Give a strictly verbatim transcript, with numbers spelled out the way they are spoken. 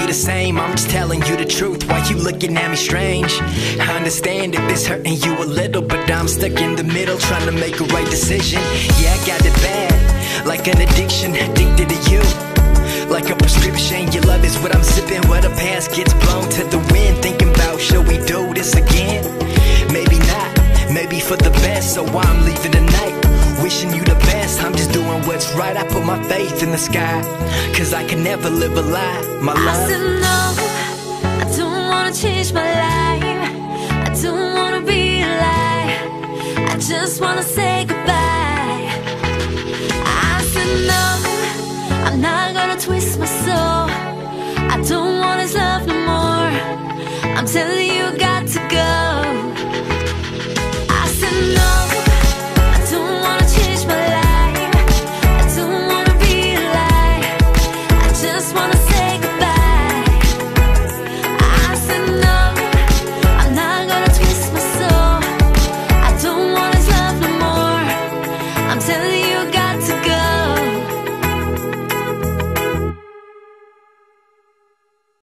the same. I'm just telling you the truth. Why you looking at me strange? I understand if it's hurting you a little, but I'm stuck in the middle trying to make a right decision. Yeah, I got it bad, like an addiction, addicted to you. Like a prescription, your love is what I'm sipping. Where the past gets blown to the wind. Thinking about, should we do this again? Maybe not, maybe for the best. So why I'm leaving tonight, wishing you the best. I'm just doing what's right. I put my faith in the sky, cause I can never live a lie, my love. I said no, I don't wanna change my life. I don't wanna be a lie. I just wanna say goodbye. I said no, I'm not gonna twist my soul. I don't want his love no more. I'm telling you, got to go.